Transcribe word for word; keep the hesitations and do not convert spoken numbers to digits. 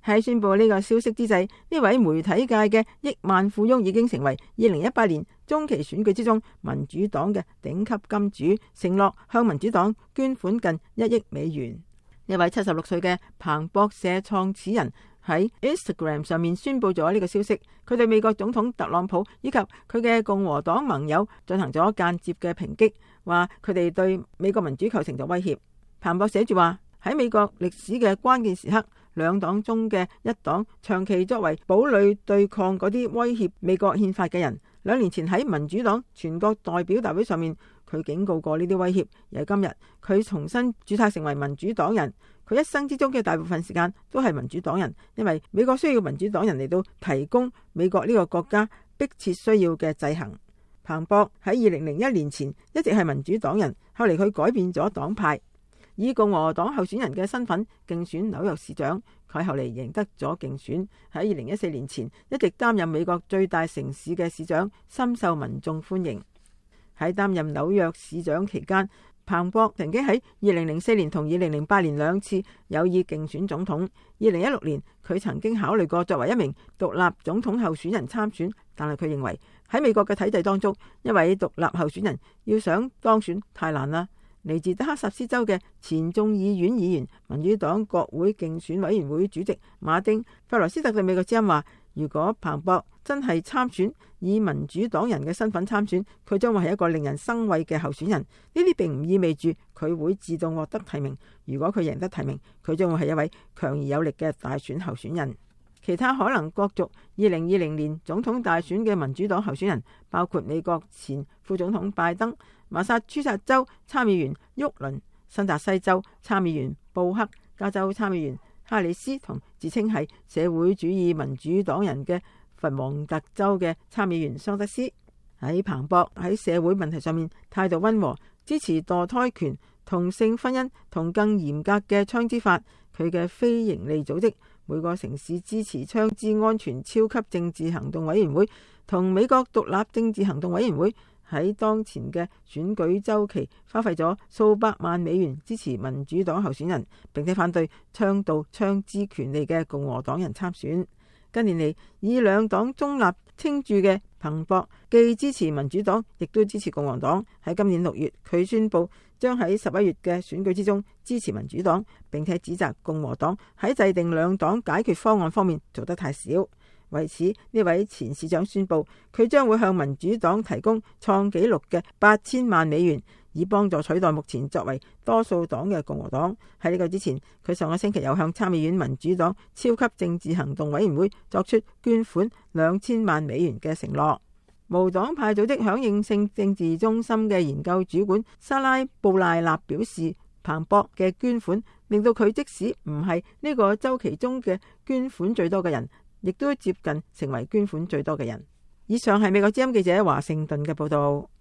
喺宣布呢個消息之際，呢位媒體界嘅億萬富翁已經成為二零一八年中期選舉之中民主黨嘅頂級金主，承諾向民主黨捐款近一億美元。呢位七十六歲嘅彭博社創始人喺 Instagram 上面宣布咗呢個消息，佢對美國總統特朗普以及佢嘅共和黨盟友進行咗間接嘅抨擊，話佢哋對美國民主構成咗威脅。彭博寫住話，喺美國歷史嘅關鍵時刻，兩黨中嘅一黨長期作為堡壘對抗嗰啲威脅美國憲法嘅人。兩年前喺民主黨全國代表大會上面，佢警告過呢啲威脅，而係今日佢重新註冊成為民主黨人。佢一生之中嘅大部分時間都係民主黨人，因為美國需要民主黨人嚟到提供美國呢個國家迫切需要嘅制衡。彭博喺二零零一年前一直係民主黨人，後嚟佢改變咗黨派，以共和黨候選人嘅身份競選紐約市長。佢後嚟贏得咗競選，喺二零一四年前一直擔任美國最大城市嘅市長，深受民眾歡迎。喺擔任紐約市長期間，彭博曾經喺二零零四年同二零零八年兩次有意競選總統。二零一六年佢曾經考慮過作為一名獨立總統候選人參選，但係佢認為喺美國嘅體制當中，一位獨立候選人要想當選太難啦。嚟自德克薩斯州嘅前眾議院議員、民主黨國會競選委員會主席馬丁·費羅斯特對美國之音話，如果彭博真係參選，以民主黨人嘅身份參選，佢將會係一個令人生畏嘅候選人。呢啲並唔意味住佢會自動獲得提名。如果佢贏得提名，佢將會係一位強而有力嘅大選候選人。其他可能角逐二零二零年總統大選嘅民主黨候選人包括美國前副總統拜登、馬薩諸塞州參議員沃倫、新澤西州參議員布克、加州參議員哈里斯同自稱係社會主義民主黨人嘅佛蒙特州嘅參議員桑德斯。喺彭博喺社會問題上面態度溫和，支持墮胎權、同性婚姻同更嚴格嘅槍支法。佢嘅非營利組織每個城市支持槍支安全超級政治行動委員會同美國獨立政治行動委員會喺當前嘅選舉週期花費咗數百萬美元支持民主黨候選人，並且反對倡導槍支權利嘅共和黨人參選。近年嚟，以兩黨中立稱著嘅彭博既支持民主黨，亦都支持共和黨。喺今年六月，佢宣布將喺十一月嘅選舉之中支持民主黨，並且指責共和黨喺制定兩黨解決方案方面做得太少。為此，呢位前市長宣布，佢將會向民主黨提供創紀錄嘅八千萬美元，以幫助取代目前作為多數黨嘅共和黨。喺呢個之前，佢上個星期又向參議院民主黨超級政治行動委員會作出捐款兩千萬美元嘅承諾。無黨派組織響應性政治中心嘅研究主管莎拉布賴納表示，彭博嘅捐款令到佢即使唔係呢個週期中嘅捐款最多嘅人，亦都接近成為捐款最多嘅人。以上係美國之音記者華盛頓嘅報道。